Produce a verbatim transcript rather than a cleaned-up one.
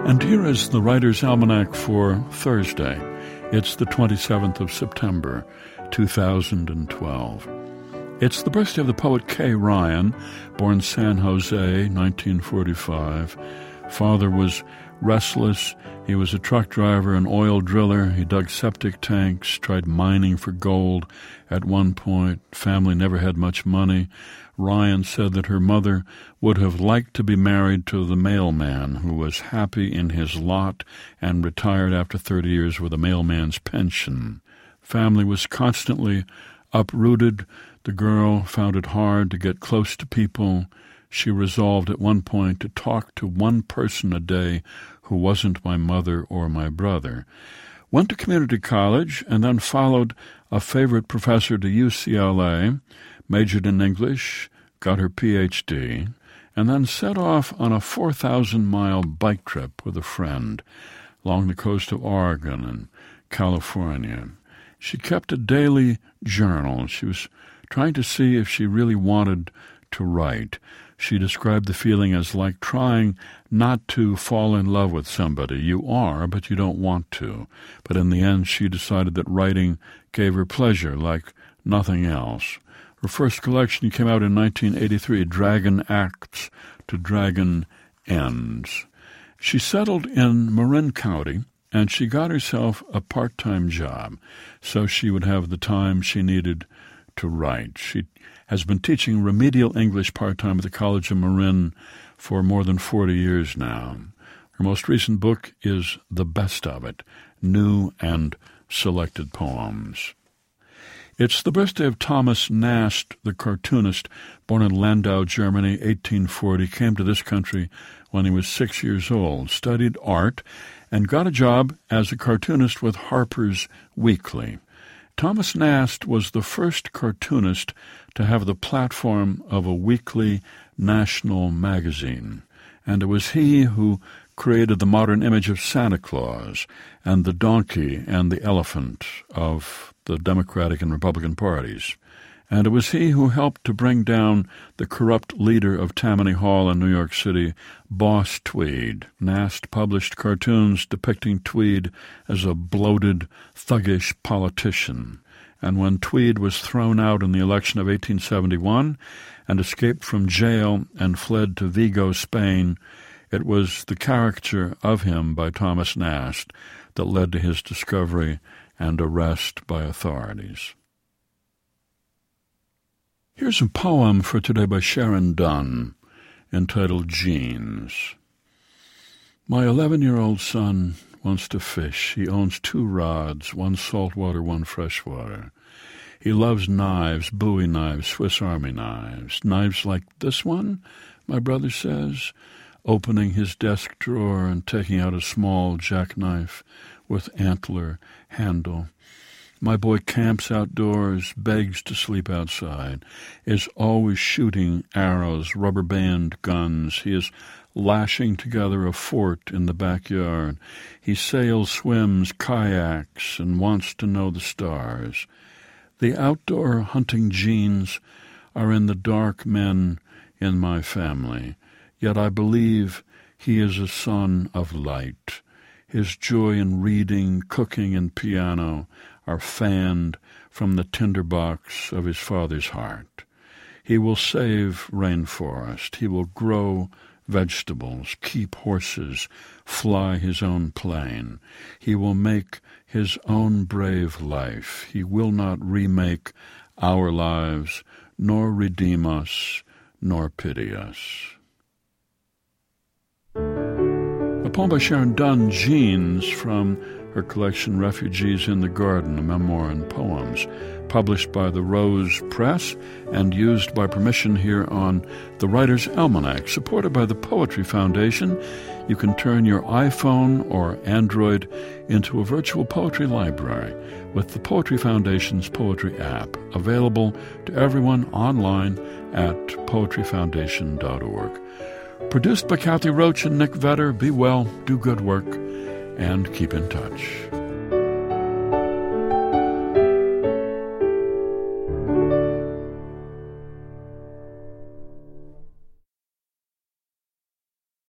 And here is the Writer's Almanac for Thursday. It's the twenty-seventh of September, two thousand twelve. It's the birthday of the poet Kay Ryan, born San Jose, nineteen forty-five. Father was restless. He was a truck driver, an oil driller. He dug septic tanks, tried mining for gold. At one point, family never had much money. Ryan said that her mother would have liked to be married to the mailman who was happy in his lot and retired after thirty years with a mailman's pension. Family was constantly uprooted. The girl found it hard to get close to people. She resolved at one point to talk to one person a day who wasn't my mother or my brother. Went to community college and then followed a favorite professor to U C L A, majored in English, got her P H D, and then set off on a four thousand mile bike trip with a friend along the coast of Oregon and California. She kept a daily journal. She was trying to see if she really wanted to write. She described the feeling as like trying not to fall in love with somebody. You are, but you don't want to. But in the end, she decided that writing gave her pleasure like nothing else. Her first collection came out in nineteen eighty-three, Dragon Acts to Dragon Ends. She settled in Marin County, and she got herself a part-time job so she would have the time she needed to write. She has been teaching remedial English part-time at the College of Marin for more than forty years now. Her most recent book is The Best of It, New and Selected Poems. It's the birthday of Thomas Nast, the cartoonist, born in Landau, Germany, eighteen forty, came to this country when he was six years old, studied art, and got a job as a cartoonist with Harper's Weekly. Thomas Nast was the first cartoonist to have the platform of a weekly national magazine, and it was he who created the modern image of Santa Claus and the donkey and the elephant of the Democratic and Republican parties. And it was he who helped to bring down the corrupt leader of Tammany Hall in New York City, Boss Tweed. Nast published cartoons depicting Tweed as a bloated, thuggish politician. And when Tweed was thrown out in the election of eighteen seventy-one and escaped from jail and fled to Vigo, Spain, it was the caricature of him by Thomas Nast that led to his discovery and arrest by authorities. Here's a poem for today by Sharon Dunn, entitled Jeans. My eleven-year-old son wants to fish. He owns two rods, one saltwater, one freshwater. He loves knives, Bowie knives, Swiss Army knives. Knives like this one, my brother says, opening his desk drawer and taking out a small jackknife with antler handle. My boy camps outdoors, begs to sleep outside, is always shooting arrows, rubber band guns. He is lashing together a fort in the backyard. He sails, swims, kayaks, and wants to know the stars. The outdoor hunting genes are in the dark men in my family, yet I believe he is a son of light. His joy in reading, cooking, and piano are fanned from the tinderbox of his father's heart. He will save rainforest. He will grow vegetables, keep horses, fly his own plane. He will make his own brave life. He will not remake our lives, nor redeem us, nor pity us. A poem by Sharon Dunn, Jeans, from her collection Refugees in the Garden, a memoir and poems, published by the Rose Press and used by permission here on the Writer's Almanac, supported by the Poetry Foundation. You can turn your iPhone or Android into a virtual poetry library with the Poetry Foundation's Poetry app, available to everyone online at poetry foundation dot org. Produced by Kathy Roach and Nick Vetter. Be well, do good work, and keep in touch.